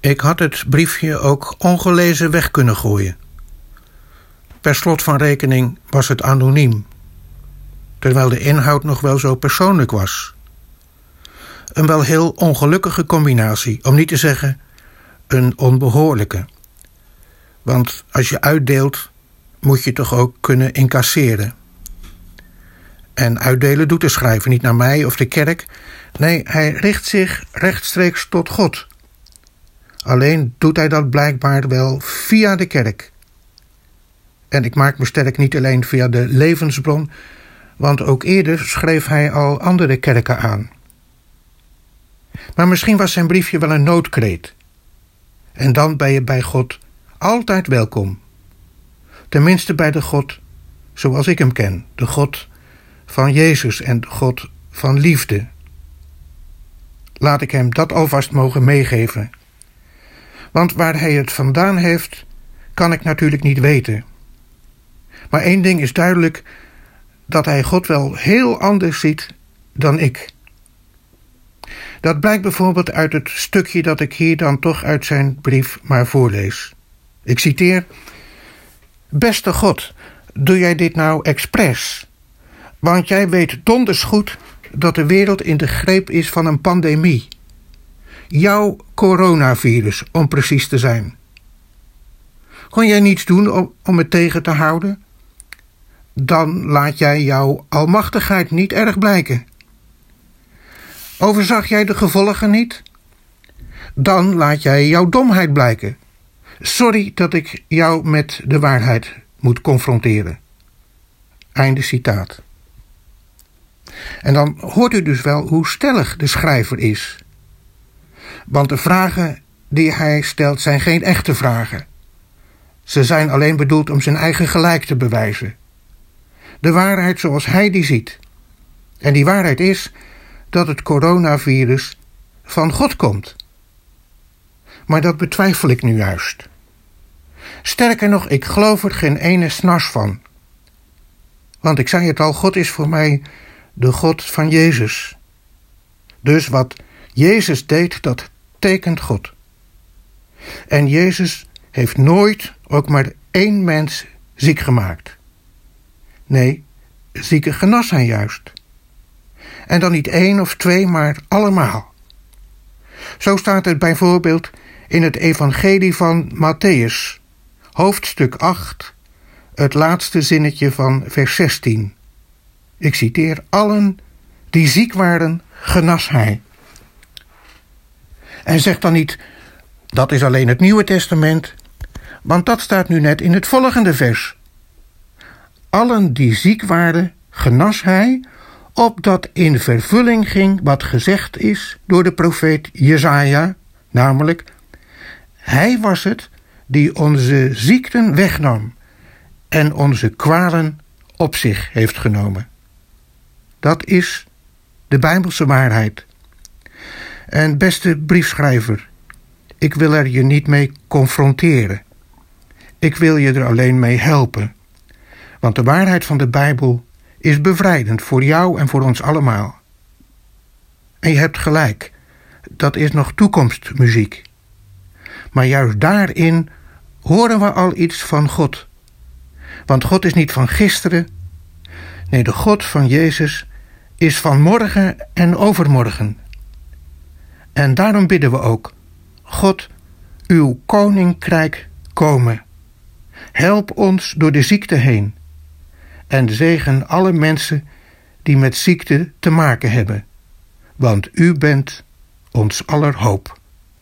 Ik had het briefje ook ongelezen weg kunnen gooien. Per slot van rekening was het anoniem, terwijl de inhoud nog wel zo persoonlijk was. Een wel heel ongelukkige combinatie, om niet te zeggen een onbehoorlijke. Want als je uitdeelt, moet je toch ook kunnen incasseren. En uitdelen doet de schrijver niet naar mij of de kerk. Nee, hij richt zich rechtstreeks tot God. Alleen doet hij dat blijkbaar wel via de kerk. En ik maak me sterk niet alleen via de levensbron, want ook eerder schreef hij al andere kerken aan. Maar misschien was zijn briefje wel een noodkreet. En dan ben je bij God altijd welkom. Tenminste bij de God zoals ik hem ken. De God van Jezus en de God van liefde. Laat ik hem dat alvast mogen meegeven. Want waar hij het vandaan heeft, kan ik natuurlijk niet weten. Maar één ding is duidelijk, dat hij God wel heel anders ziet dan ik. Dat blijkt bijvoorbeeld uit het stukje dat ik hier dan toch uit zijn brief maar voorlees. Ik citeer: Beste God, doe jij dit nou expres? Want jij weet donders goed dat de wereld in de greep is van een pandemie. Jouw coronavirus, om precies te zijn. Kon jij niets doen om het tegen te houden? Dan laat jij jouw almachtigheid niet erg blijken. Overzag jij de gevolgen niet? Dan laat jij jouw domheid blijken. Sorry dat ik jou met de waarheid moet confronteren. Einde citaat. En dan hoort u dus wel hoe stellig de schrijver is. Want de vragen die hij stelt zijn geen echte vragen. Ze zijn alleen bedoeld om zijn eigen gelijk te bewijzen. De waarheid zoals hij die ziet. En die waarheid is dat het coronavirus van God komt. Maar dat betwijfel ik nu juist. Sterker nog, ik geloof er geen ene snars van. Want ik zei het al, God is voor mij de God van Jezus. Dus wat Jezus deed, dat tekent God. En Jezus heeft nooit ook maar één mens ziek gemaakt. Nee, zieken genas hij juist. En dan niet 1 of 2, maar allemaal. Zo staat het bijvoorbeeld in het evangelie van Mattheüs, hoofdstuk 8, het laatste zinnetje van vers 16. Ik citeer: allen die ziek waren, genas hij. En zeg dan niet, dat is alleen het Nieuwe Testament, want dat staat nu net in het volgende vers. Allen die ziek waren, genas hij, opdat in vervulling ging wat gezegd is door de profeet Jesaja, namelijk: hij was het die onze ziekten wegnam en onze kwalen op zich heeft genomen. Dat is de Bijbelse waarheid. En beste briefschrijver, ik wil er je niet mee confronteren. Ik wil je er alleen mee helpen. Want de waarheid van de Bijbel is bevrijdend voor jou en voor ons allemaal. En je hebt gelijk, dat is nog toekomstmuziek. Maar juist daarin horen we al iets van God. Want God is niet van gisteren. Nee, de God van Jezus is van morgen en overmorgen. En daarom bidden we ook: God, uw koninkrijk komen. Help ons door de ziekte heen. En zegen alle mensen die met ziekte te maken hebben. Want u bent ons aller hoop.